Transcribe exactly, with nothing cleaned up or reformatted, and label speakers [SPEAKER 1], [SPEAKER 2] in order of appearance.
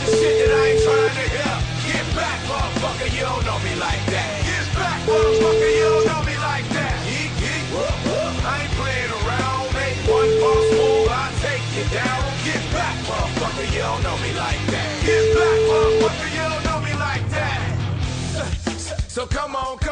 [SPEAKER 1] the shit that I ain't trying to hear. Get back, motherfucker, you don't know me like that. Get back, motherfucker, you don't know me like that. Yeet, yeet, whoop, whoop. I ain't playing around. Make one false move, I'll take you down. Get back, motherfucker, you don't know me like that. Get back, motherfucker, you don't know me like that. So, so come on,